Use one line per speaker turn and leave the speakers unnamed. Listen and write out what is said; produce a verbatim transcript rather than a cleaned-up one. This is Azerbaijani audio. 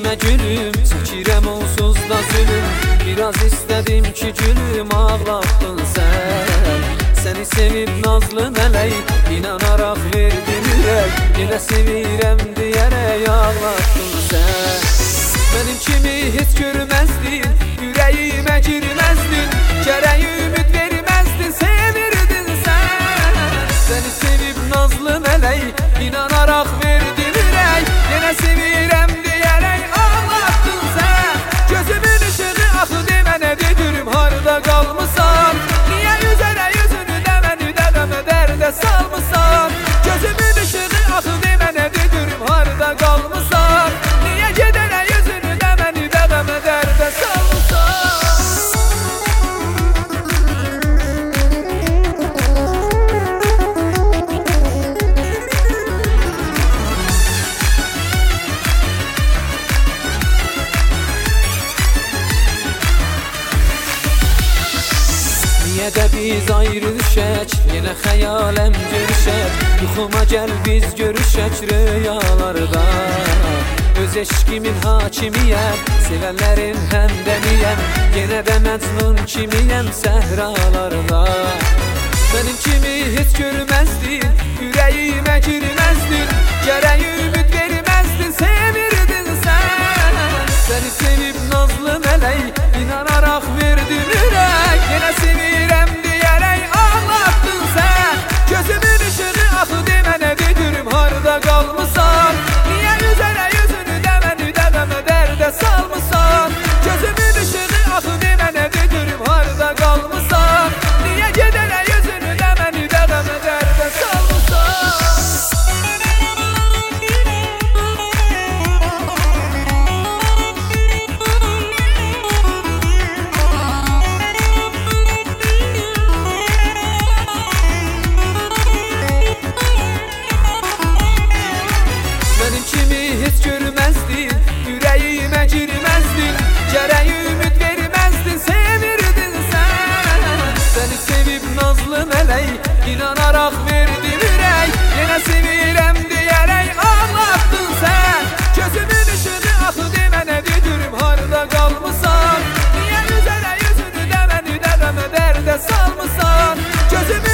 etmə gülüm, çəkirəm onsuz da zülüm. Biraz istədim ki gülüm, ağlatdın sən. Səni sevib nazlı mələk, inanaraq verdim ürək. Yenə sevirəm deyərək ağlatdın sən. Mənim kimi heç görməzdin, ürəyimə girməzdin, gərək ümid verməzdin, sevirdin sən. Səni sevib nazlı mələk, inanaraq verdim ürək. Yenə sevirəm deyərək ağlatdın sən. Gözümün ışığı axı demənə dedim, harada qalmısan? Niyə üzərə yüzünü dəməni dədəmə dərdə salmısan? Gözümün ışığı axı demənə dedim, harada qalmısan? Niyə gedərə yüzünü dəməni dədəmə dərdə salmısan? Niyə də biz ayrı düşək, yenə xəyaləm görüşək. Yuxuma gəl biz görüşək rüyalarda. Öz eşkimin hakimiyəm, sevənlərin həmdəniyəm. Yenə də məcnun kimiyəm səhralarda. Mənim kimi heç görməzdin, ürəyimə girməzdin, gərək ümid verməzdin, sevirdin sən. Səni sevib nazlı mələk, inanaraq verdim ürək. Yenə sevirəm deyərək ağlatdın sən. Gözümün ışığı axı demənə dedim, harada qalmısan? Niyə üzərə yüzünü dəməni dədəmə dərdə salmısan? Gözümün ışığı axı demənə dedim, harada qalmısan? Niyə gedərə yüzünü dəməni dədəmə dərdə salmısan? Mənim kimi heç görməzdin, ürəyimə girməzdin, gərək ümid verməzdin, sevirdin sən. Səni sevib nazlı mələk, inanaraq verdim ürək. Yenə sevirəm deyərək ağlatdın sən. Gözümün ışığı axı demənə dedim, harada qalmısan? Niyə üzərə yüzünü dəməni dədəmə dərdə salmısan? Gözümün